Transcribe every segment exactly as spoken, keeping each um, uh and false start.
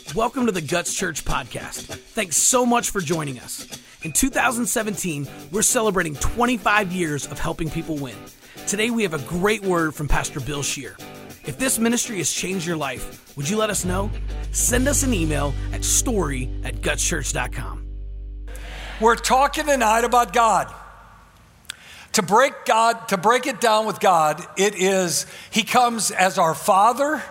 Welcome to the Guts Church podcast. Thanks so much for joining us. In two thousand seventeen, we're celebrating twenty-five years of helping people win. Today, we have a great word from Pastor Bill Scheer. If this ministry has changed your life, would you let us know? Send us an email at story at guts church dot com. We're talking tonight about God. To break God, to break it down with God, it is, He comes as our Father,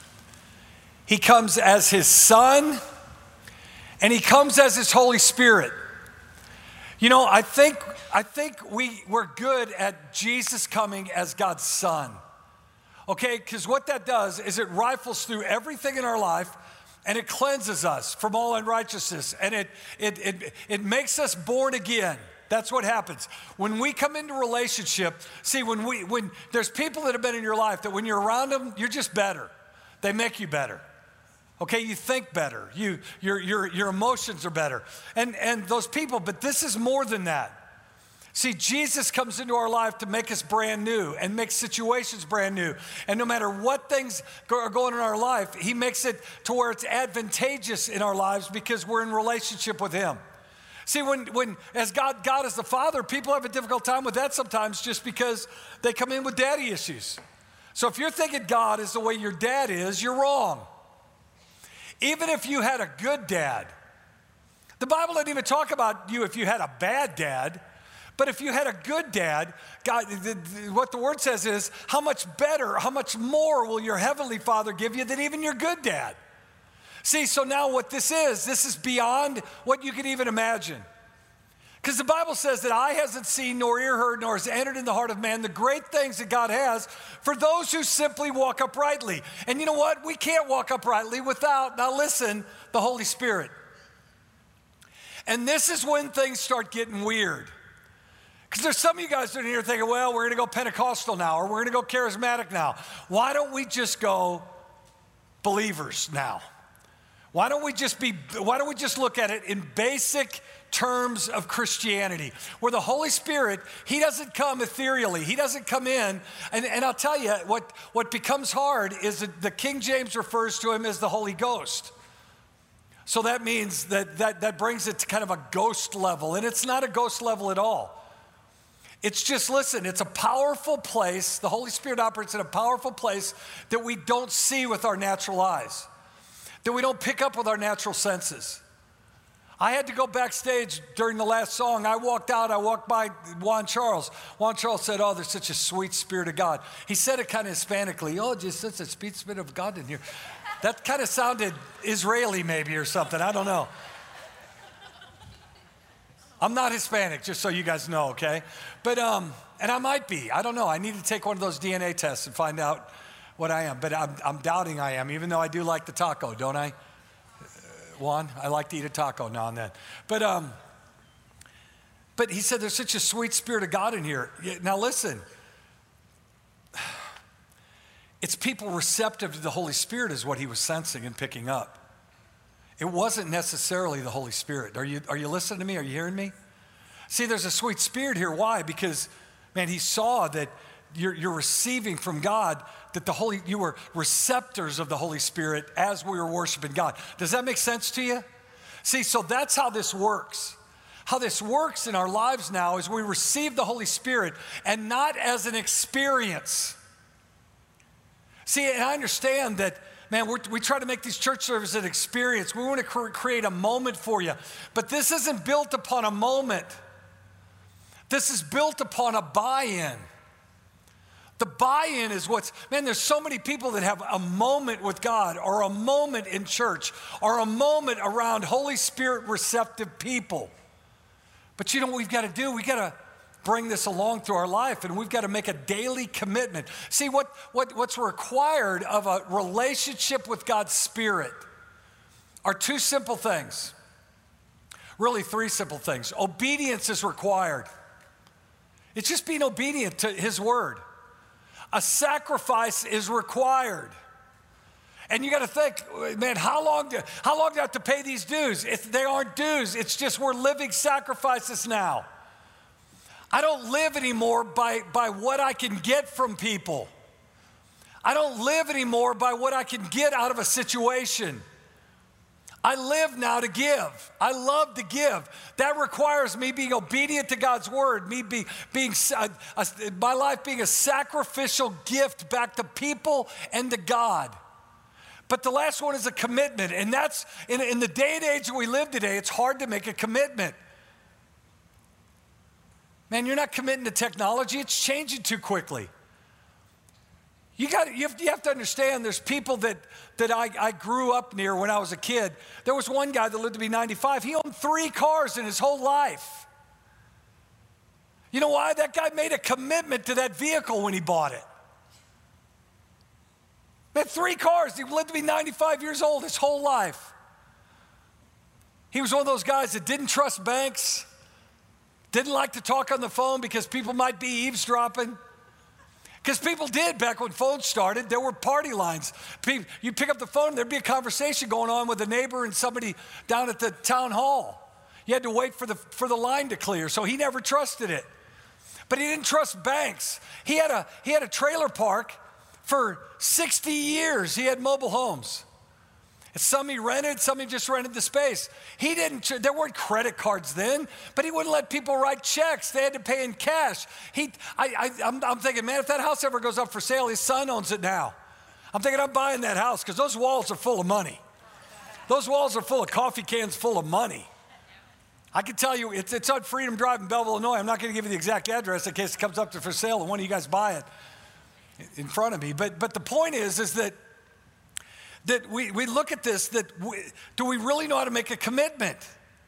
He comes as His Son, and He comes as His Holy Spirit. You know, I think I think we, we're good at Jesus coming as God's Son. Okay, because what that does is it rifles through everything in our life and it cleanses us from all unrighteousness, and it it it, it makes us born again. That's what happens. When we come into relationship, see, when we when there's people that have been in your life that when you're around them, you're just better. They make you better. Okay, you think better. You your your your emotions are better. And and those people, but this is more than that. See, Jesus comes into our life to make us brand new and make situations brand new. And no matter what things are going in our life, He makes it to where it's advantageous in our lives because we're in relationship with Him. See, when, when as God, God is the Father, people have a difficult time with that sometimes just because they come in with daddy issues. So if you're thinking God is the way your dad is, you're wrong. Even if you had a good dad, the Bible doesn't even talk about you if you had a bad dad, but if you had a good dad, God, the, the, what the word says is, how much better, how much more will your heavenly Father give you than even your good dad? See, so now what this is, this is beyond what you could even imagine. Because the Bible says that eye hasn't seen, nor ear heard, nor has entered in the heart of man the great things that God has for those who simply walk uprightly. And you know what? We can't walk uprightly without, now listen, the Holy Spirit. And this is when things start getting weird. Because there's some of you guys that are here thinking, well, we're going to go Pentecostal now, or we're going to go charismatic now. Why don't we just go believers now? Why don't we just be, why don't we just look at it in basic terms of Christianity, where the Holy Spirit, He doesn't come ethereally. He doesn't come in. And, and I'll tell you, what, what becomes hard is that the King James refers to Him as the Holy Ghost. So that means that, that, that brings it to kind of a ghost level. And it's not a ghost level at all. It's just, listen, it's a powerful place. The Holy Spirit operates in a powerful place that we don't see with our natural eyes, that we don't pick up with our natural senses. I had to go backstage during the last song. I walked out, I walked by Juan Charles. Juan Charles said, oh, there's such a sweet Spirit of God. He said it kind of Hispanically, oh, just such a sweet Spirit of God in here. That kind of sounded Israeli maybe or something, I don't know. I'm not Hispanic, just so you guys know, okay? But, um, and I might be, I don't know. I need to take one of those D N A tests and find out what I am. But I'm, I'm doubting I am, even though I do like the taco, don't I? Uh, Juan, I like to eat a taco now and then. But, um, but he said there's such a sweet Spirit of God in here. Now listen, it's people receptive to the Holy Spirit is what he was sensing and picking up. It wasn't necessarily the Holy Spirit. Are you, are you listening to me? Are you hearing me? See, there's a sweet Spirit here. Why? Because, man, he saw that you're, you're receiving from God, that the Holy, you were receptors of the Holy Spirit as we were worshiping God. Does that make sense to you? See, so that's how this works. How this works in our lives now is we receive the Holy Spirit and not as an experience. See, and I understand that, man, we're, we try to make these church services an experience. We want to cr- create a moment for you. But this isn't built upon a moment. This is built upon a buy-in. The buy-in is what's, man, there's so many people that have a moment with God or a moment in church or a moment around Holy Spirit receptive people. But you know what we've got to do? We've got to bring this along through our life, and we've got to make a daily commitment. See, what, what, what's required of a relationship with God's Spirit are two simple things. Really, three simple things. Obedience is required. It's just being obedient to His word. A sacrifice is required. And you got to think, man, how long do, how long do I have to pay these dues? If they aren't dues, it's just we're living sacrifices now. I don't live anymore by, by what I can get from people. I don't live anymore by what I can get out of a situation. I live now to give. I love to give. That requires me being obedient to God's word, me be, being, uh, uh, my life being a sacrificial gift back to people and to God. But the last one is a commitment, and that's, in, in the day and age that we live today, it's hard to make a commitment. Man, you're not committing to technology, it's changing too quickly. You got you have, you have to understand there's people that, that I, I grew up near when I was a kid. There was one guy that lived to be ninety-five. He owned three cars in his whole life. You know why? That guy made a commitment to that vehicle when he bought it. He had three cars. He lived to be ninety-five years old his whole life. He was one of those guys that didn't trust banks, didn't like to talk on the phone because people might be eavesdropping. Because people did back when phones started. There were party lines. You pick up the phone, there'd be a conversation going on with a neighbor and somebody down at the town hall. You had to wait for the, for the line to clear, so he never trusted it. But he didn't trust banks. He had a, he had a trailer park for sixty years. He had mobile homes. Some he rented, some he just rented the space. He didn't, there weren't credit cards then, but he wouldn't let people write checks. They had to pay in cash. He, I, I, I'm, I'm thinking, man, if that house ever goes up for sale, his son owns it now. I'm thinking I'm buying that house because those walls are full of money. Those walls are full of coffee cans full of money. I can tell you, it's, it's on Freedom Drive in Belleville, Illinois. I'm not going to give you the exact address in case it comes up to for sale and one of you guys buy it in front of me. But, but the point is, is that that we, we look at this, that we, do we really know how to make a commitment?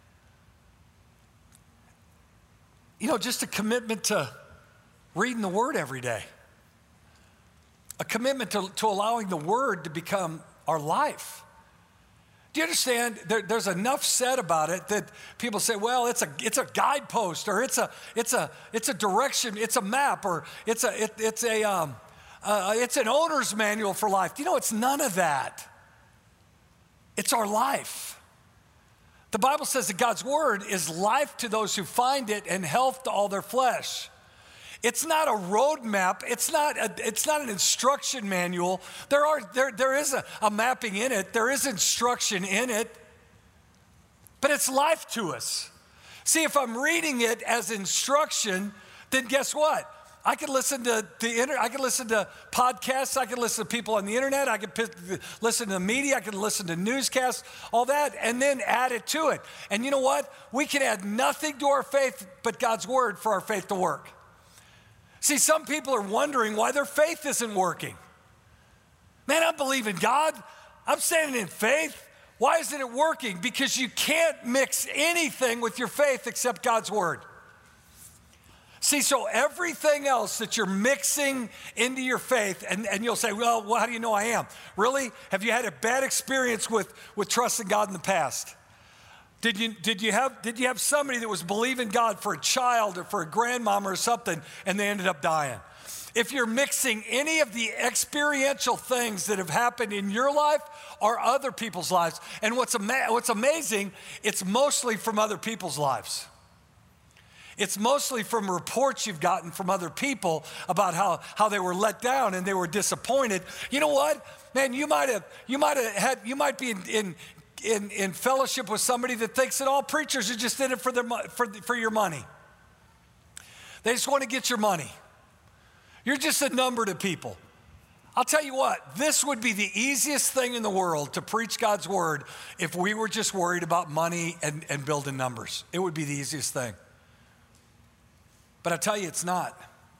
You know, just a commitment to reading the word every day. A commitment to, to allowing the word to become our life. Do you understand? There, there's enough said about it that people say, well, it's a it's a guidepost, or it's a it's a it's a direction, it's a map, or it's a it, it's a um, uh, it's an owner's manual for life. Do you know, it's none of that. It's our life. The Bible says that God's word is life to those who find it and health to all their flesh. It's not a roadmap. It's not a, it's not an instruction manual. There are there there is a, a mapping in it. There is instruction in it. But it's life to us. See, if I'm reading it as instruction, then guess what? I can listen to the inter- I can listen to podcasts. I can listen to people on the internet. I can p- listen to the media. I can listen to newscasts, all that, and then add it to it. And you know what? We can add nothing to our faith but God's word for our faith to work. See, some people are wondering why their faith isn't working. Man, I believe in God. I'm standing in faith. Why isn't it working? Because you can't mix anything with your faith except God's word. See, so everything else that you're mixing into your faith, and, and you'll say, well, well, how do you know I am? Really? Have you had a bad experience with, with trusting God in the past? Did you, did, you have, did you have somebody that was believing God for a child or for a grandmama or something, and they ended up dying? If you're mixing any of the experiential things that have happened in your life or other people's lives, and what's, ama- what's amazing, it's mostly from other people's lives. It's mostly from reports you've gotten from other people about how, how they were let down and they were disappointed. You know what? Man, you might have you might have had you might be in, in in in fellowship with somebody that thinks that all preachers are just in it for their for for your money. They just want to get your money. You're just a number to people. I'll tell you what, this would be the easiest thing in the world to preach God's word if we were just worried about money and, and building numbers. It would be the easiest thing. But I tell you, it's not.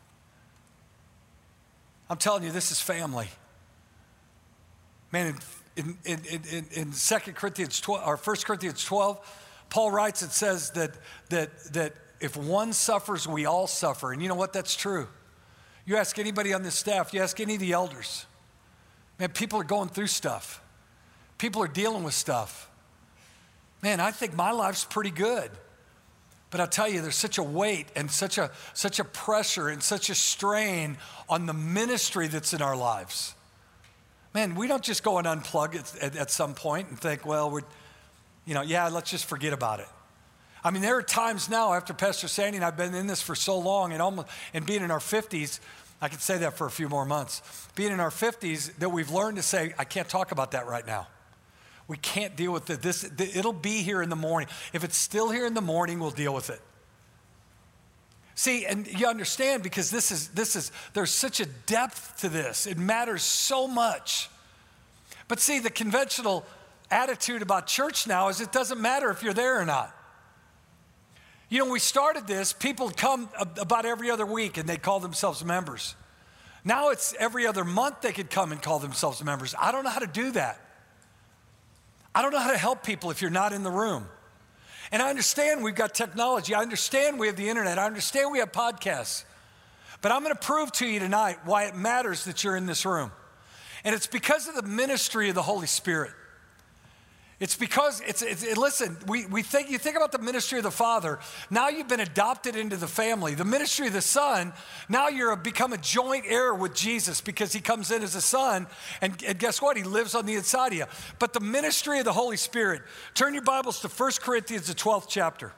I'm telling you, this is family. Man, in, in, in, in, in Second Corinthians twelve, or First Corinthians twelve, Paul writes, it says that, that, that if one suffers, we all suffer. And you know what? That's true. You ask anybody on this staff, you ask any of the elders, man, people are going through stuff. People are dealing with stuff. Man, I think my life's pretty good. But I'll tell you, there's such a weight and such a such a pressure and such a strain on the ministry that's in our lives. Man, we don't just go and unplug at, at, at some point and think, well, we're, you know, yeah, let's just forget about it. I mean, there are times now after Pastor Sandy and I've been in this for so long and almost and being in our fifties, I could say that for a few more months, being in our fifties, that we've learned to say, I can't talk about that right now. We can't deal with it. This, it'll be here in the morning. If it's still here in the morning, we'll deal with it. See, and you understand because this is, this is, there's such a depth to this. It matters so much. But see, the conventional attitude about church now is it doesn't matter if you're there or not. You know, when we started this, people would come about every other week and they'd call themselves members. Now it's every other month they could come and call themselves members. I don't know how to do that. I don't know how to help people if you're not in the room. And I understand we've got technology. I understand we have the internet. I understand we have podcasts. But I'm going to prove to you tonight why it matters that you're in this room. And it's because of the ministry of the Holy Spirit. It's because, it's, it's it, listen, we, we think, you think about the ministry of the Father, now you've been adopted into the family. The ministry of the Son, now you're a, become a joint heir with Jesus because he comes in as a son, and, and guess what? He lives on the inside of you. But the ministry of the Holy Spirit, turn your Bibles to First Corinthians, the twelfth chapter.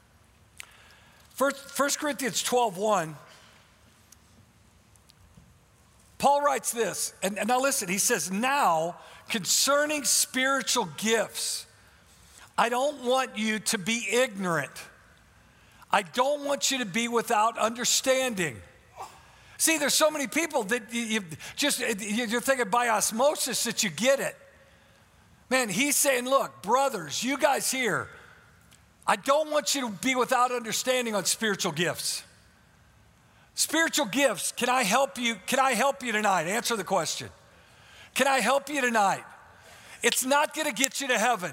First Corinthians twelve one. Paul writes this, and, and now listen, he says, now concerning spiritual gifts, I don't want you to be ignorant. I don't want you to be without understanding. See, there's so many people that you, you just, you're thinking by osmosis that you get it. Man, he's saying, look, brothers, you guys here, I don't want you to be without understanding on spiritual gifts. Spiritual gifts, can I help you? Can I help you tonight? Answer the question. Can I help you tonight? It's not going to get you to heaven.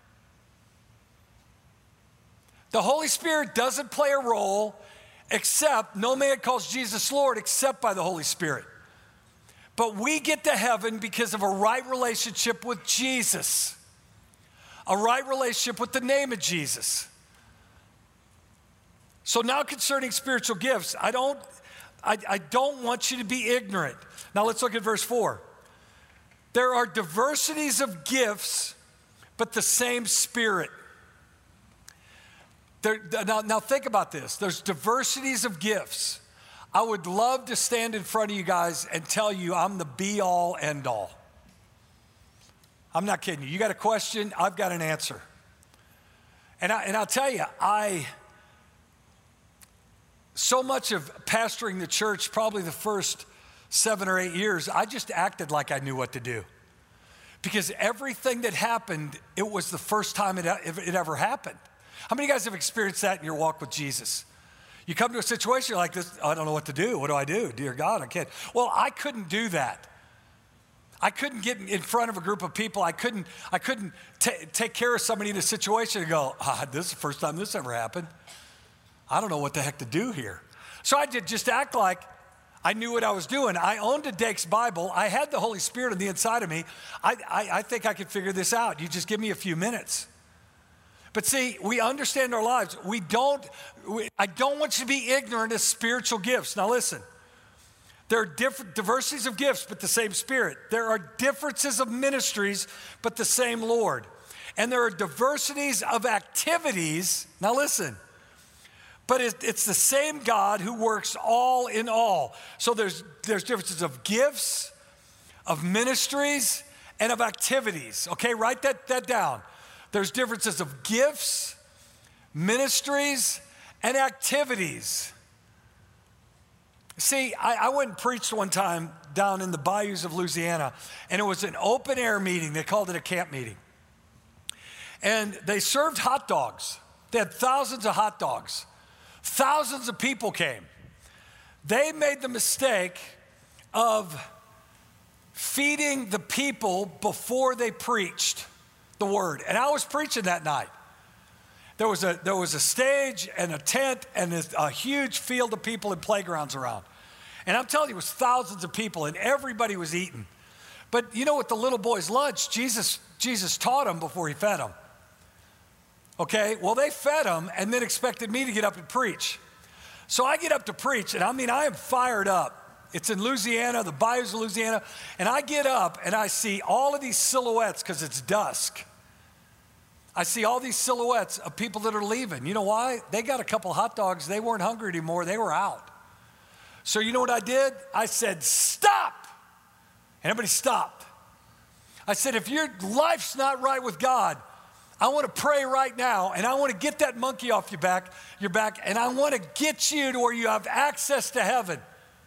The Holy Spirit doesn't play a role except, no man calls Jesus Lord except by the Holy Spirit. But we get to heaven because of a right relationship with Jesus, a right relationship with the name of Jesus. So now concerning spiritual gifts, I don't, I, I don't want you to be ignorant. Now let's look at verse four. There are diversities of gifts, but the same Spirit. There, now, now think about this. There's diversities of gifts. I would love to stand in front of you guys and tell you I'm the be-all, end-all. I'm not kidding you. You got a question, I've got an answer. And, I, and I'll tell you, I... So much of pastoring the church, probably the first seven or eight years, I just acted like I knew what to do. Because everything that happened, it was the first time it, it ever happened. How many of you guys have experienced that in your walk with Jesus? You come to a situation like this, I don't know what to do. What do I do? Dear God, I can't. Well, I couldn't do that. I couldn't get in front of a group of people. I couldn't, I couldn't t- take care of somebody in a situation and go, ah, this is the first time this ever happened. I don't know what the heck to do here. So I did just act like I knew what I was doing. I owned a Dake's Bible. I had the Holy Spirit on the inside of me. I, I, I think I could figure this out. You just give me a few minutes. But see, we understand our lives. We don't, we, I don't want you to be ignorant of spiritual gifts. Now listen, there are different diversities of gifts, but the same Spirit. There are differences of ministries, but the same Lord. And there are diversities of activities. Now listen. But it's the same God who works all in all. So there's, there's differences of gifts, of ministries, and of activities. Okay, write that, that down. There's differences of gifts, ministries, and activities. See, I, I went and preached one time down in the bayous of Louisiana, and it was an open air meeting. They called it a camp meeting. And they served hot dogs. They had thousands of hot dogs. Thousands of people came. They made the mistake of feeding the people before they preached the word. And I was preaching that night. There was a, there was a stage and a tent and a, a huge field of people and playgrounds around. And I'm telling you, it was thousands of people and everybody was eating. But you know what, the little boy's lunch, Jesus, Jesus taught them before he fed them. Okay, well, they fed them and then expected me to get up and preach. So I get up to preach, and I mean, I am fired up. It's in Louisiana, the bayous of Louisiana, and I get up and I see all of these silhouettes because it's dusk. I see all these silhouettes of people that are leaving. You know why? They got a couple hot dogs. They weren't hungry anymore. They were out. So you know what I did? I said, stop. And everybody stopped. I said, if your life's not right with God, I want to pray right now, and I want to get that monkey off your back, your back, and I want to get you to where you have access to heaven.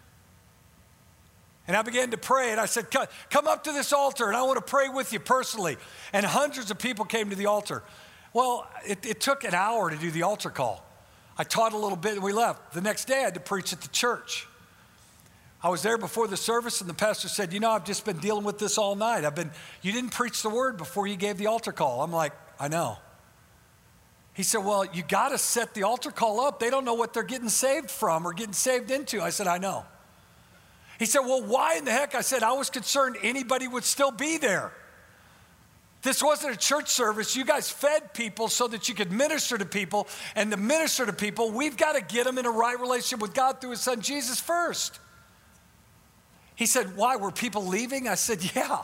And I began to pray, and I said, come up to this altar, and I want to pray with you personally. And hundreds of people came to the altar. Well, it, it took an hour to do the altar call. I taught a little bit, and we left. The next day, I had to preach at the church. I was there before the service, and the pastor said, you know, I've just been dealing with this all night. I've been, you didn't preach the word before you gave the altar call. I'm like, I know. He said, well, you got to set the altar call up. They don't know what they're getting saved from or getting saved into. I said, I know. He said, well, why in the heck? I said, I was concerned anybody would still be there. This wasn't a church service. You guys fed people so that you could minister to people. And to minister to people, we've got to get them in a right relationship with God through his son Jesus first. He said, why? Were people leaving? I said, yeah.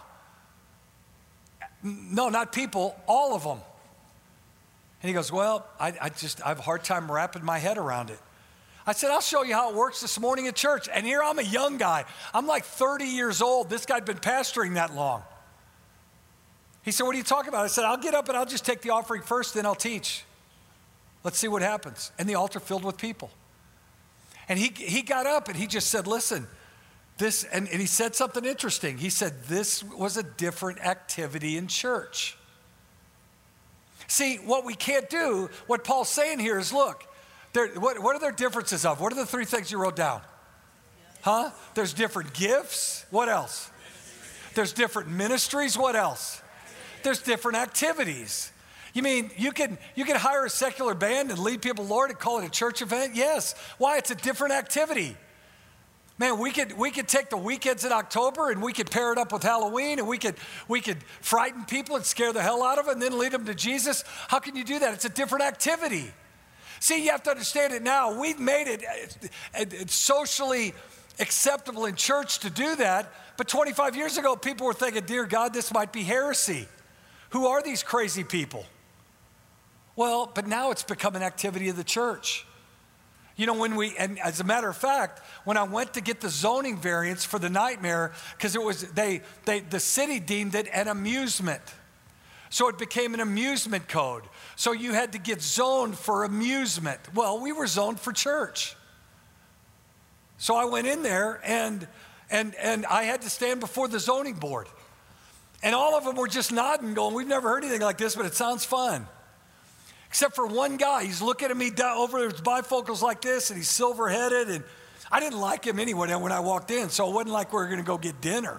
No, not people, all of them. And he goes, well, I, I just, I have a hard time wrapping my head around it. I said, I'll show you how it works this morning at church. And here I'm a young guy. I'm like thirty years old. This guy'd been pastoring that long. He said, what are you talking about? I said, I'll get up and I'll just take the offering first, then I'll teach. Let's see what happens. And the altar filled with people. And he, he got up and he just said, listen, this, and, and he said something interesting. He said, this was a different activity in church. See, what we can't do, what Paul's saying here is, look, there, what, what are their differences of? What are the three things you wrote down? Huh? There's different gifts. What else? There's different ministries. What else? There's different activities. You mean you can you can hire a secular band and lead people, Lord, and call it a church event? Yes. Why? It's a different activity. Man, we could we could take the weekends in October and we could pair it up with Halloween, and we could we could frighten people and scare the hell out of them and then lead them to Jesus. How can you do that? It's a different activity. See, you have to understand it now. We've made it it's socially acceptable in church to do that, but twenty-five years ago, people were thinking, dear God, this might be heresy. Who are these crazy people? Well, but now it's become an activity of the church. You know, when we, and as a matter of fact, when I went to get the zoning variance for the Nightmare, because it was, they, they, the city deemed it an amusement. So it became an amusement code. So you had to get zoned for amusement. Well, we were zoned for church. So I went in there and, and, and I had to stand before the zoning board. And all of them were just nodding, going, we've never heard anything like this, but it sounds fun. Except for one guy, he's looking at me down over his bifocals like this, and he's silver-headed, and I didn't like him anyway when I walked in, so it wasn't like we were going to go get dinner.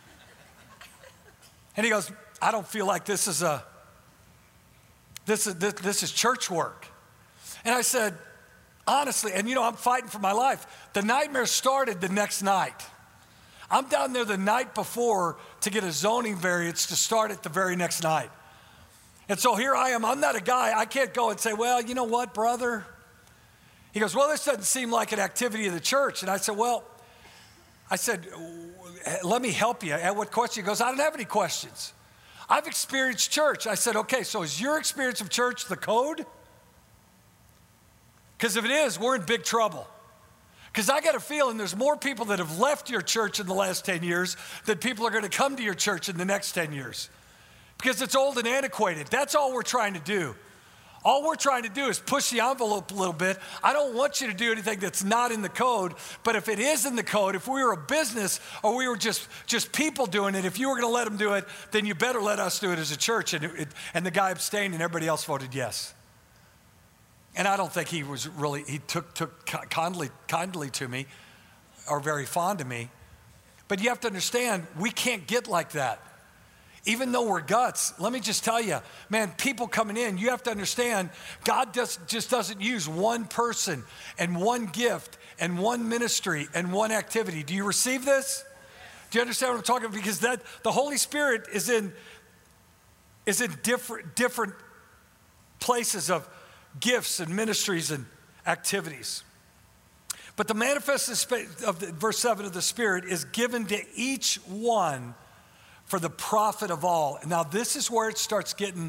And he goes, I don't feel like this is a, this is this, this is church work. And I said, honestly, and you know, I'm fighting for my life. The Nightmare started the next night. I'm down there the night before to get a zoning variance to start it the very next night. And so here I am. I'm not a guy. I can't go and say, well, you know what, brother? He goes, well, this doesn't seem like an activity of the church. And I said, well, I said, let me help you. At what question? He goes, I don't have any questions. I've experienced church. I said, okay, so is your experience of church the code? Because if it is, we're in big trouble. Because I got a feeling there's more people that have left your church in the last ten years than people are going to come to your church in the next ten years. Because it's old and antiquated. That's all we're trying to do. All we're trying to do is push the envelope a little bit. I don't want you to do anything that's not in the code, but if it is in the code, if we were a business or we were just, just people doing it, if you were going to let them do it, then you better let us do it as a church. And, it, and the guy abstained and everybody else voted yes. And I don't think he was really, he took, took kindly, kindly to me or very fond of me. But you have to understand, we can't get like that. Even though we're guts, let me just tell you, man, people coming in, you have to understand, God does, just doesn't use one person and one gift and one ministry and one activity. Do you receive this? Do you understand what I'm talking about? Because that the Holy Spirit is in, is in different, different places of gifts and ministries and activities. But the manifest of the, verse seven of the Spirit is given to each one for the profit of all. Now, this is where it starts getting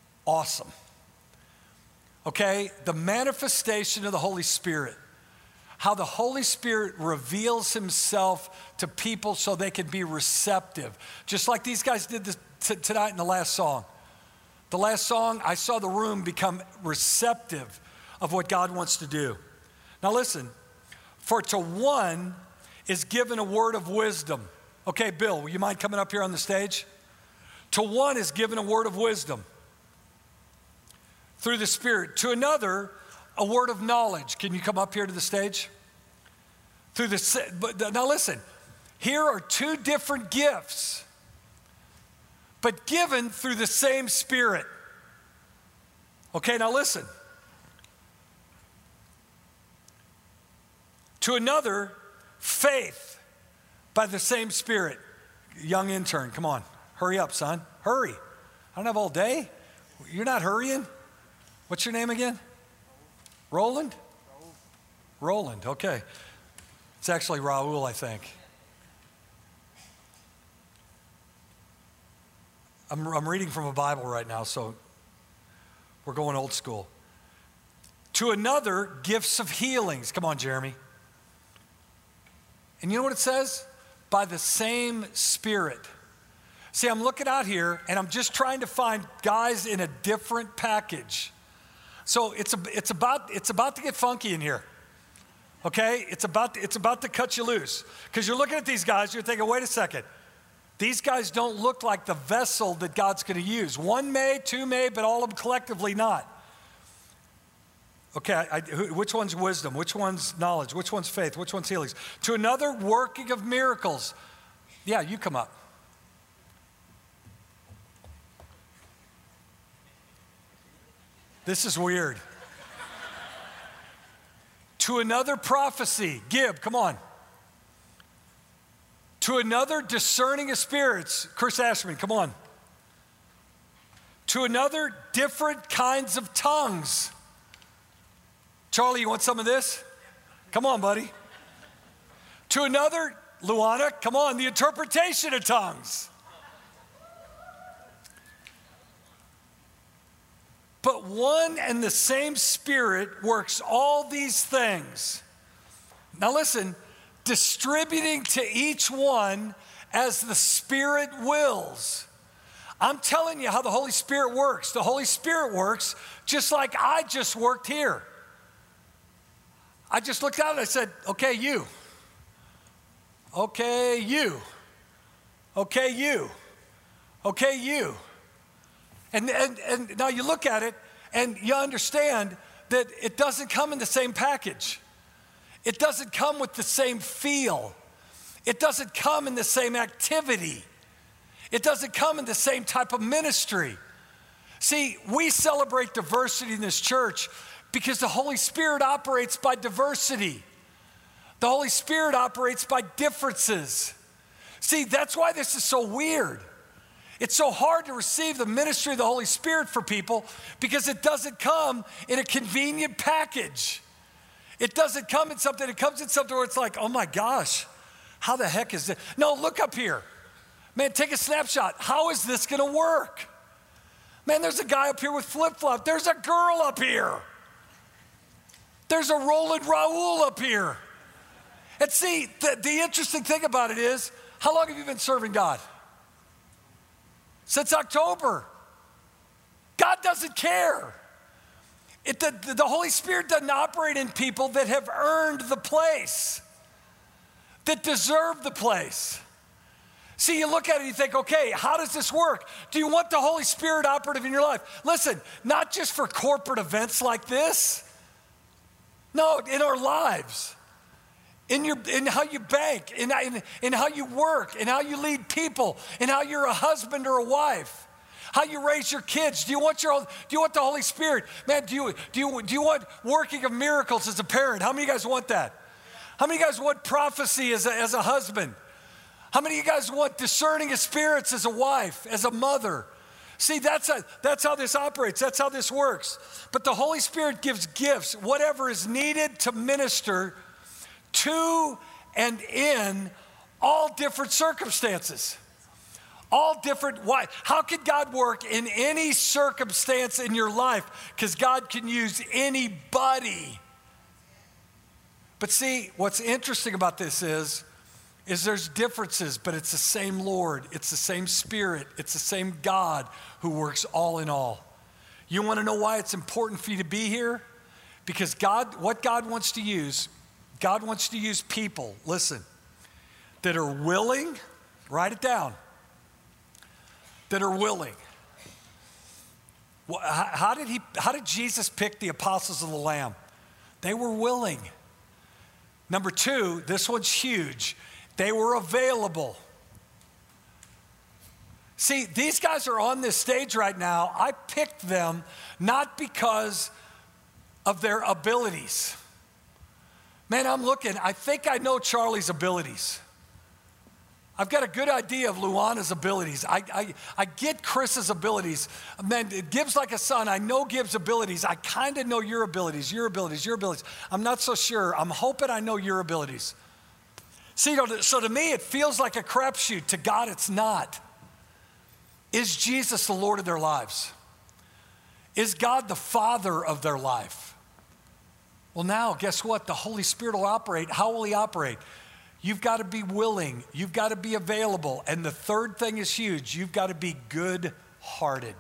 awesome. Okay? The manifestation of the Holy Spirit. how the Holy Spirit reveals himself to people so they can be receptive. Just like these guys did this t- tonight in the last song. The last song, I saw the room become receptive of what God wants to do. Now listen, for to one is given a word of wisdom. Okay, Bill, will you mind coming up here on the stage? To one is given a word of wisdom through the Spirit. To another, a word of knowledge. Can you come up here to the stage? Through the, but now listen, here are two different gifts, but given through the same Spirit. Okay, now listen. To another, faith by the same Spirit. Young intern, come on. Hurry up, son. Hurry. I don't have all day. You're not hurrying? What's your name again? Roland? Roland, okay. It's actually Raul, I think. I'm, I'm reading from a Bible right now, so we're going old school. To another, gifts of healings. Come on, Jeremy. And you know what it says? By the same Spirit. See, I'm looking out here, and I'm just trying to find guys in a different package. So it's a, it's about it's about to get funky in here, okay? It's about it's about to cut you loose because you're looking at these guys. You're thinking, wait a second, these guys don't look like the vessel that God's going to use. One may, two may, but all of them collectively not. Okay, I, which one's wisdom? Which one's knowledge? Which one's faith? Which one's healings? To another, working of miracles. Yeah, you come up. This is weird. To another, prophecy. Gib, come on. To another, discerning of spirits. Chris Ashman, come on. To another, different kinds of tongues. Charlie, you want some of this? Come on, buddy. To another, Luana, come on, the interpretation of tongues. But one and the same Spirit works all these things. Now listen, distributing to each one as the Spirit wills. I'm telling you how the Holy Spirit works. The Holy Spirit works just like I just worked here. I just looked out and I said, okay, you. Okay, you. Okay, you. Okay, you. And, and, and now you look at it and you understand that it doesn't come in the same package. It doesn't come with the same feel. It doesn't come in the same activity. It doesn't come in the same type of ministry. See, we celebrate diversity in this church because the Holy Spirit operates by diversity. The Holy Spirit operates by differences. See, that's why this is so weird. It's so hard to receive the ministry of the Holy Spirit for people because it doesn't come in a convenient package. It doesn't come in something, it comes in something where it's like, oh my gosh, how the heck is this? No, look up here. Man, take a snapshot. How is this gonna work? Man, there's a guy up here with flip-flop. There's a girl up here. There's a Roland Raul up here. And see, the, the interesting thing about it is, how long have you been serving God? Since October. God doesn't care. It, the, the Holy Spirit doesn't operate in people that have earned the place, that deserve the place. See, you look at it and you think, okay, how does this work? Do you want the Holy Spirit operative in your life? Listen, not just for corporate events like this. No, in our lives. In, your, in how you bank, in, in, in how you work, in how you lead people, in how you're a husband or a wife, how you raise your kids. Do you want your do you want the Holy Spirit? Man, do you do you do you want working of miracles as a parent? How many of you guys want that? How many of you guys want prophecy as a, as a husband? How many of you guys want discerning of spirits as a wife, as a mother? See, that's a, that's how this operates. That's how this works. But the Holy Spirit gives gifts, whatever is needed to minister to and in all different circumstances. All different, why? How can God work in any circumstance in your life? Because God can use anybody. But see, what's interesting about this is, is there's differences, but it's the same Lord, it's the same Spirit, it's the same God who works all in all. You want to know why it's important for you to be here? Because God, what God wants to use, God wants to use people, listen, that are willing, write it down, that are willing. Well, how, how did he, how did Jesus pick the apostles of the Lamb? They were willing. Number two, this one's huge. They were available. See, these guys are on this stage right now. I picked them not because of their abilities. Man, I'm looking, I think I know Charlie's abilities. I've got a good idea of Luana's abilities. I, I, I get Chris's abilities. Man, Gibbs like a son, I know Gibbs' abilities. I kind of know your abilities, your abilities, your abilities. I'm not so sure. I'm hoping I know your abilities. See, so to me, it feels like a crapshoot. To God, it's not. Is Jesus the Lord of their lives? Is God the Father of their life? Well, now, guess what? The Holy Spirit will operate. How will he operate? You've got to be willing. You've got to be available. And the third thing is huge. You've got to be good-hearted.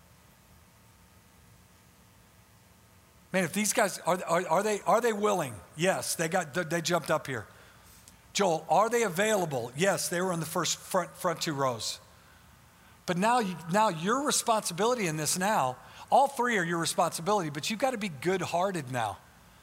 Man, if these guys, are, are, are, they, are they willing? Yes, they, got, they jumped up here. Joel, are they available? Yes, they were in the first front, front two rows. But now, you, now your responsibility in this now, all three are your responsibility, but you've got to be good-hearted now.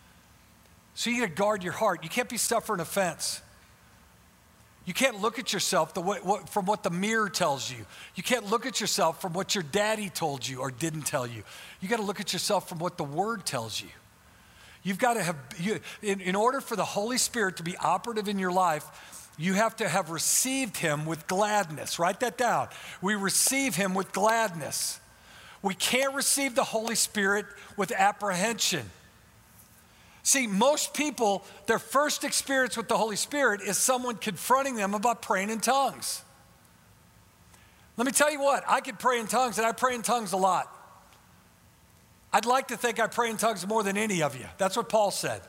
So you got to guard your heart. You can't be suffering offense. You can't look at yourself the way, what, from what the mirror tells you. You can't look at yourself from what your daddy told you or didn't tell you. You got to look at yourself from what the Word tells you. You've got to have, you, in, in order for the Holy Spirit to be operative in your life, you have to have received him with gladness. Write that down. We receive him with gladness. We can't receive the Holy Spirit with apprehension. See, most people, their first experience with the Holy Spirit is someone confronting them about praying in tongues. Let me tell you what, I can pray in tongues, and I pray in tongues a lot. I'd like to think I pray in tongues more than any of you. That's what Paul said.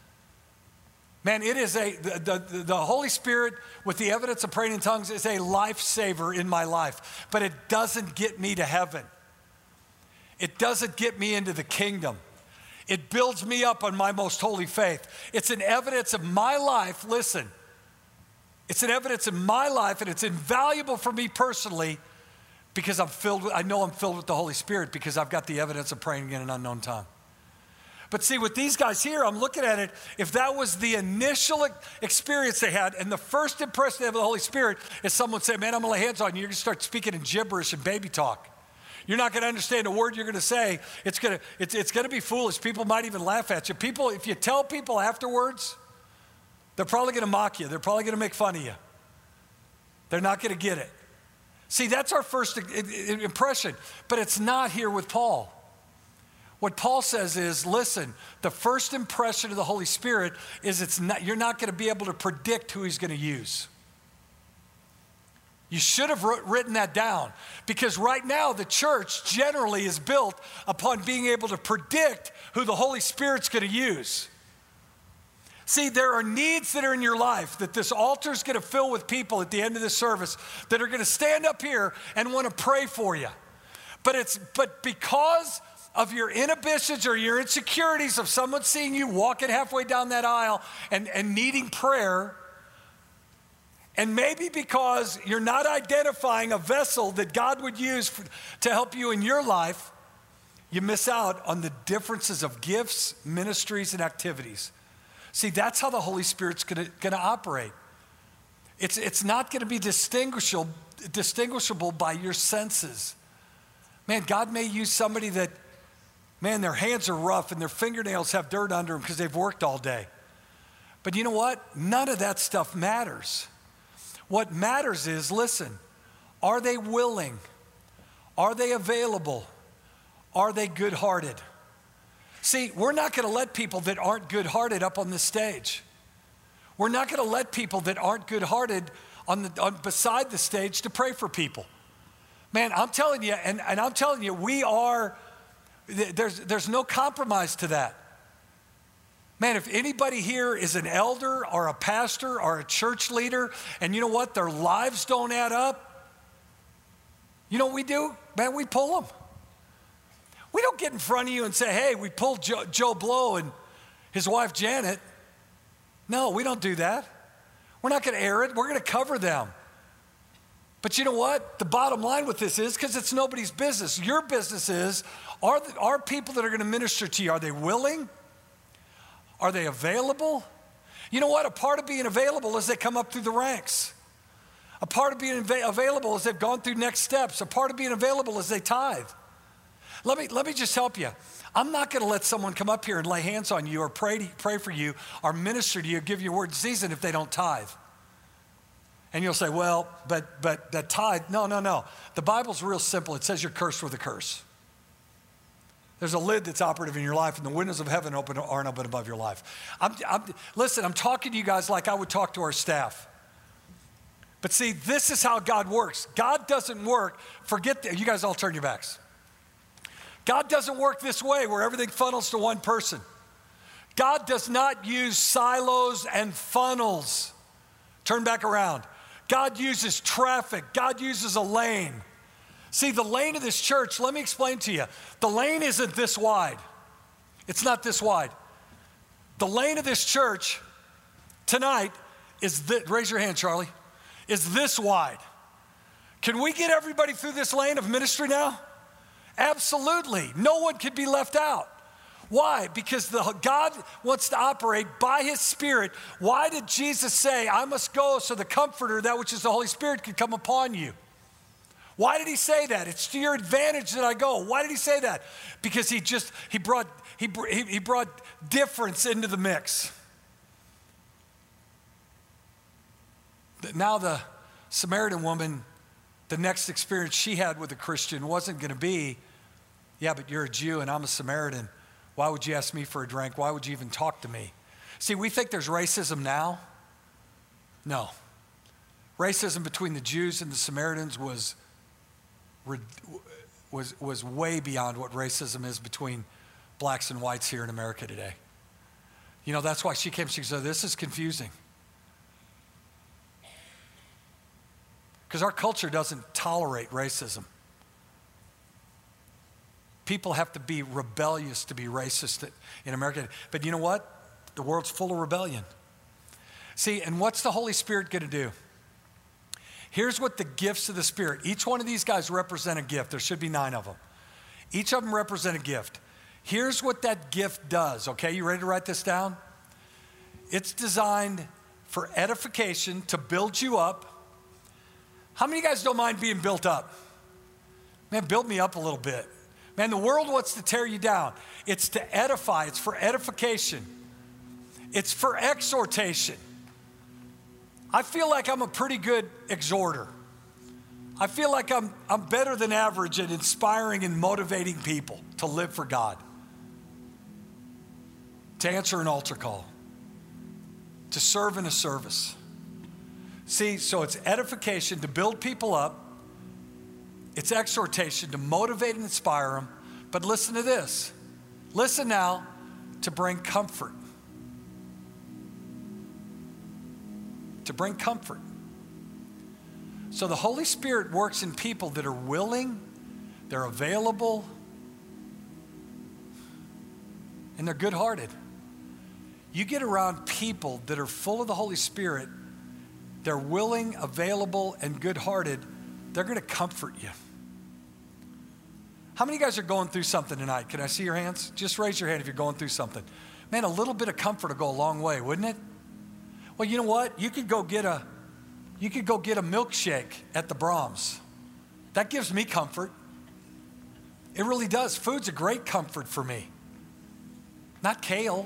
Man, it is a, the, the, the Holy Spirit with the evidence of praying in tongues is a lifesaver in my life, but it doesn't get me to heaven. It doesn't get me into the kingdom. It builds me up on my most holy faith. It's an evidence of my life. Listen, it's an evidence of my life, and it's invaluable for me personally because I'm filled with, I know I'm filled with the Holy Spirit because I've got the evidence of praying in an unknown tongue. But see, with these guys here, I'm looking at it, if that was the initial experience they had, and the first impression they have of the Holy Spirit is someone say, man, I'm gonna lay hands on you, you're gonna start speaking in gibberish and baby talk. You're not going to understand a word you're going to say. It's going to, it's, it's going to be foolish. People might even laugh at you. People, if you tell people afterwards, they're probably going to mock you. They're probably going to make fun of you. They're not going to get it. See, that's our first impression, but it's not here with Paul. What Paul says is, listen, the first impression of the Holy Spirit is it's not, you're not going to be able to predict who he's going to use. You should have written that down because right now the church generally is built upon being able to predict who the Holy Spirit's going to use. See, there are needs that are in your life that this altar is going to fill with people at the end of this service that are going to stand up here and want to pray for you. But it's but because of your inhibitions or your insecurities of someone seeing you walking halfway down that aisle and, and needing prayer, and maybe because you're not identifying a vessel that God would use for, to help you in your life, you miss out on the differences of gifts, ministries, and activities. See, that's how the Holy Spirit's gonna, gonna operate. It's, it's not gonna be distinguishable, distinguishable by your senses. Man, God may use somebody that, man, their hands are rough and their fingernails have dirt under them because they've worked all day. But you know what? None of that stuff matters. What matters is, listen, are they willing? Are they available? Are they good-hearted? See, we're not going to let people that aren't good-hearted up on this stage. We're not going to let people that aren't good-hearted on the, on, beside the stage to pray for people. Man, I'm telling you, and, and I'm telling you, we are, there's, there's no compromise to that. Man, if anybody here is an elder or a pastor or a church leader, and you know what, their lives don't add up, you know what we do? Man, we pull them. We don't get in front of you and say, hey, we pulled Joe, Joe Blow and his wife Janet. No, we don't do that. We're not going to air it. We're going to cover them. But you know what? The bottom line with this is, because it's nobody's business. Your business is, are, the, are people that are going to minister to you, are they willing? Are they available? You know what? A part of being available is they come up through the ranks. A part of being av- available is they've gone through next steps. A part of being available is they tithe. Let me, let me just help you. I'm not going to let someone come up here and lay hands on you or pray, to, pray for you or minister to you, give you a word in season if they don't tithe. And you'll say, well, but but that tithe, no, no, no. The Bible's real simple. It says you're cursed with a curse. There's a lid that's operative in your life, and the windows of heaven open, aren't open above your life. I'm, I'm, listen, I'm talking to you guys like I would talk to our staff. But see, this is how God works. God doesn't work, forget that, you guys all turn your backs. God doesn't work this way where everything funnels to one person. God does not use silos and funnels. Turn back around. God uses traffic. God uses a lane. See, the lane of this church, let me explain to you. The lane isn't this wide. It's not this wide. The lane of this church tonight is this, raise your hand, Charlie, is this wide. Can we get everybody through this lane of ministry now? Absolutely. No one could be left out. Why? Because the, God wants to operate by his Spirit. Why did Jesus say, I must go so the Comforter, that which is the Holy Spirit, can come upon you? Why did he say that? It's to your advantage that I go. Why did he say that? Because he just, he brought, he, he brought difference into the mix. Now the Samaritan woman, the next experience she had with a Christian wasn't going to be, yeah, but you're a Jew and I'm a Samaritan. Why would you ask me for a drink? Why would you even talk to me? See, we think there's racism now. No. Racism between the Jews and the Samaritans was, was, was way beyond what racism is between blacks and whites here in America today. You know, that's why she came, she said, this is confusing. Because our culture doesn't tolerate racism. People have to be rebellious to be racist in America. But you know what? The world's full of rebellion. See, and what's the Holy Spirit going to do? Here's what the gifts of the Spirit, each one of these guys represent a gift. There should be nine of them. Each of them represent a gift. Here's what that gift does, okay? You ready to write this down? It's designed for edification, to build you up. How many of you guys don't mind being built up? Man, build me up a little bit. Man, the world wants to tear you down. It's to edify. It's for edification. It's for exhortation. I feel like I'm a pretty good exhorter. I feel like I'm, I'm better than average at inspiring and motivating people to live for God, to answer an altar call, to serve in a service. See, so it's edification to build people up. It's exhortation to motivate and inspire them. But listen to this. Listen now, to bring comfort. To bring comfort. So the Holy Spirit works in people that are willing, they're available, and they're good-hearted. You get around people that are full of the Holy Spirit, they're willing, available, and good-hearted, they're going to comfort you. How many of you guys are going through something tonight? Can I see your hands? Just raise your hand if you're going through something. Man, a little bit of comfort will go a long way, wouldn't it? Well, you know what? You could go get a, you could go get a milkshake at the Brahms. That gives me comfort. It really does. Food's a great comfort for me. Not kale.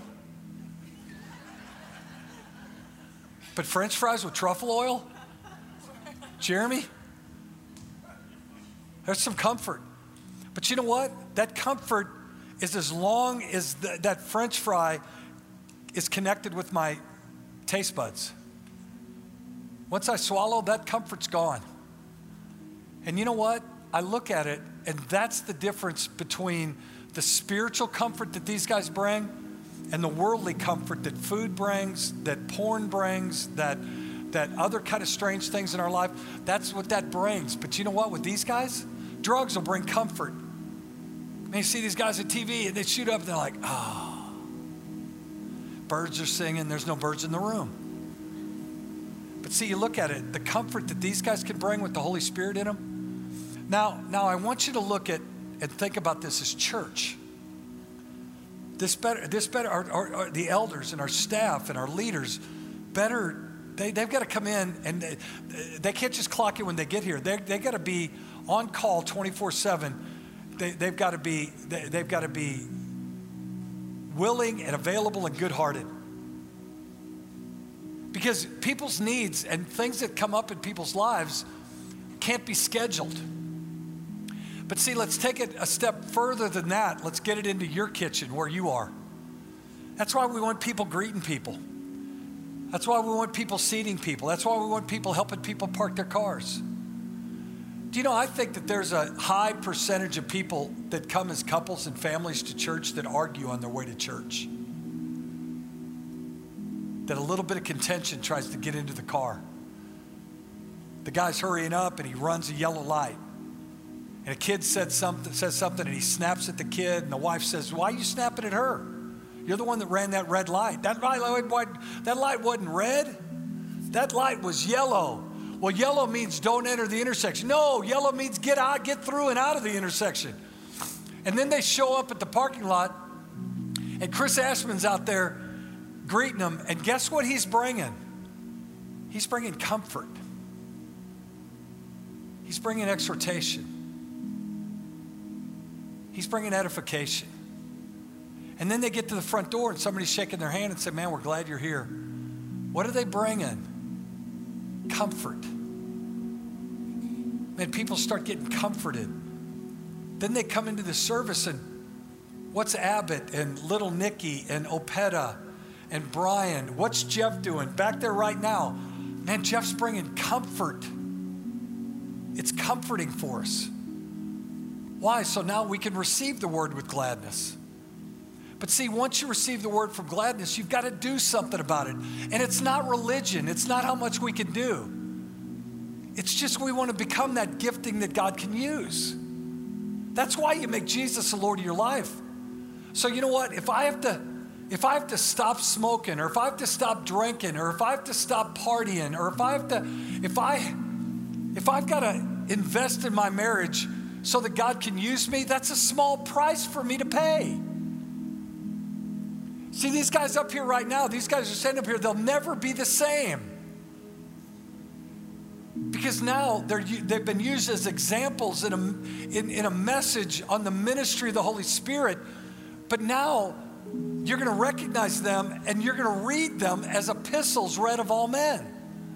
But French fries with truffle oil? Jeremy? There's some comfort. But you know what? That comfort is as long as the, that French fry is connected with my taste buds. Once I swallow, that comfort's gone. And you know what? I look at it, and that's the difference between the spiritual comfort that these guys bring and the worldly comfort that food brings, that porn brings, that that other kind of strange things in our life, that's what that brings. But you know what, with these guys, drugs will bring comfort. And you see these guys on T V and they shoot up and they're like, oh, birds are singing, there's no birds in the room. But see, you look at it, the comfort that these guys can bring with the Holy Spirit in them. Now, now I want you to look at and think about this as church. This better, this better, our, our, our, the elders and our staff and our leaders better, they, they've got to come in and they, they can't just clock in when they get here. They they got to be on call twenty-four seven. They, they've got to be, they, they've got to be willing and available and good-hearted. Because people's needs and things that come up in people's lives can't be scheduled. But see, let's take it a step further than that. Let's get it into your kitchen where you are. That's why we want people greeting people. That's why we want people seating people. That's why we want people helping people park their cars. Do you know, I think that there's a high percentage of people that come as couples and families to church that argue on their way to church. That a little bit of contention tries to get into the car. The guy's hurrying up and he runs a yellow light. And a kid said something, says something and he snaps at the kid, and the wife says, why are you snapping at her? You're the one that ran that red light. That light, that light wasn't red. That light was yellow. Well, yellow means don't enter the intersection. No, yellow means get out, get through and out of the intersection. And then they show up at the parking lot, and Chris Ashman's out there greeting them, and guess what he's bringing? He's bringing comfort. He's bringing exhortation. He's bringing edification. And then they get to the front door and somebody's shaking their hand and say, man, we're glad you're here. What are they bringing? Comfort. Man, people start getting comforted. Then they come into the service and what's Abbott and little Nikki and Opeta and Brian? What's Jeff doing back there right now? Man, Jeff's bringing comfort. It's comforting for us. Why? So now we can receive the word with gladness. But see, once you receive the word from gladness, you've got to do something about it. And it's not religion. It's not how much we can do. It's just we want to become that gifting that God can use. That's why you make Jesus the Lord of your life. So you know what? If I have to, if I have to stop smoking, or if I have to stop drinking, or if I have to stop partying, or if I have to, if I, if I've got to invest in my marriage so that God can use me, that's a small price for me to pay. See, these guys up here right now, these guys are standing up here, they'll never be the same. Because now they're, they've been used as examples in a, in, in a message on the ministry of the Holy Spirit. But now you're going to recognize them and you're going to read them as epistles read of all men.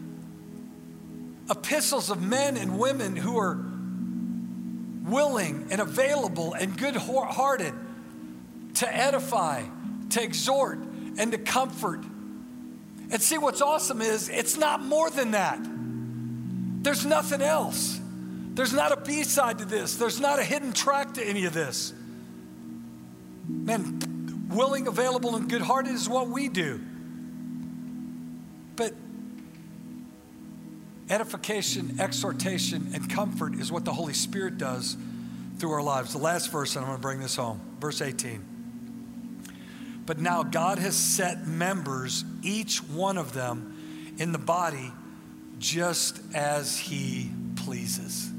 Epistles of men and women who are willing and available and good-hearted to edify, to exhort, and to comfort. And see, what's awesome is it's not more than that. There's nothing else. There's not a B-side to this. There's not a hidden track to any of this. Man, willing, available, and good-hearted is what we do. But edification, exhortation, and comfort is what the Holy Spirit does through our lives. The last verse, and I'm going to bring this home, verse eighteen. But now God has set members, each one of them, in the body just as he pleases.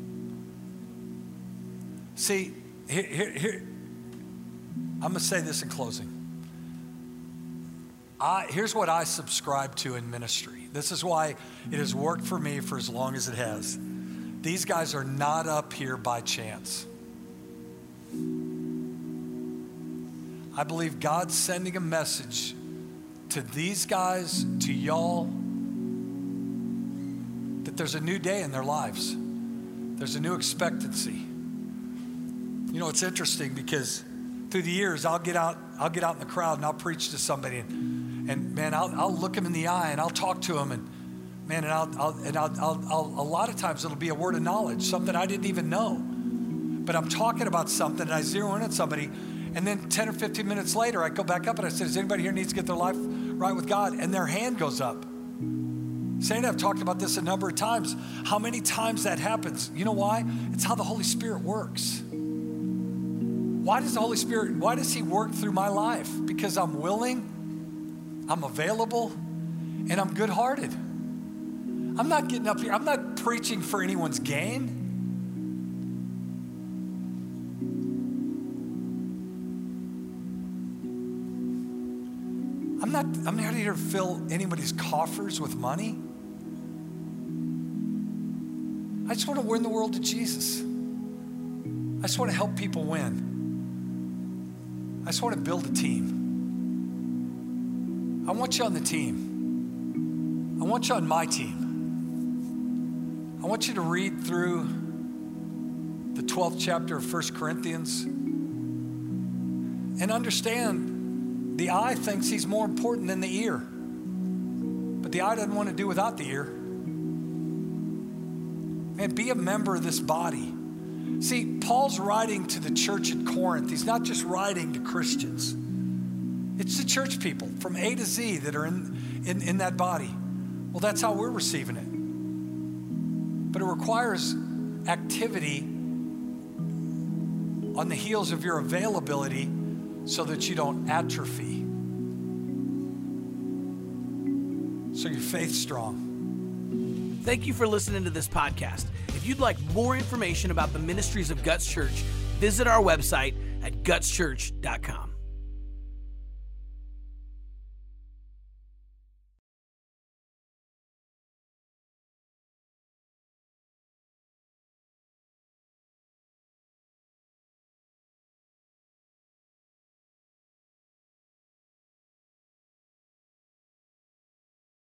See, here, here, here I'm going to say this in closing. I, here's what I subscribe to in ministry. This is why it has worked for me for as long as it has. These guys are not up here by chance. I believe God's sending a message to these guys, to y'all, that there's a new day in their lives. There's a new expectancy. You know, it's interesting because through the years, I'll get out, I'll get out in the crowd and I'll preach to somebody, and, and man, I'll, I'll look them in the eye and I'll talk to them, and man, and I'll, I'll and I'll, I'll, I'll, a lot of times it'll be a word of knowledge, something I didn't even know, but I'm talking about something and I zero in on somebody, And then ten or fifteen minutes later, I go back up and I said, does anybody here needs to get their life right with God? And their hand goes up. Sandy, I've talked about this a number of times. How many times that happens? You know why? It's how the Holy Spirit works. Why does the Holy Spirit, why does he work through my life? Because I'm willing, I'm available, and I'm good-hearted. I'm not getting up here, I'm not preaching for anyone's gain. I'm not, I'm not here to fill anybody's coffers with money. I just want to win the world to Jesus. I just want to help people win. I just want to build a team. I want you on the team. I want you on my team. I want you to read through the twelfth chapter of First Corinthians and understand the eye thinks he's more important than the ear. But the eye doesn't want to do without the ear. Man, be a member of this body. See, Paul's writing to the church at Corinth. He's not just writing to Christians. It's the church people from A to Z that are in, in, in that body. Well, that's how we're receiving it. But it requires activity on the heels of your availability so that you don't atrophy. So your faith's strong. Thank you for listening to this podcast. If you'd like more information about the ministries of Guts Church, visit our website at guts church dot com.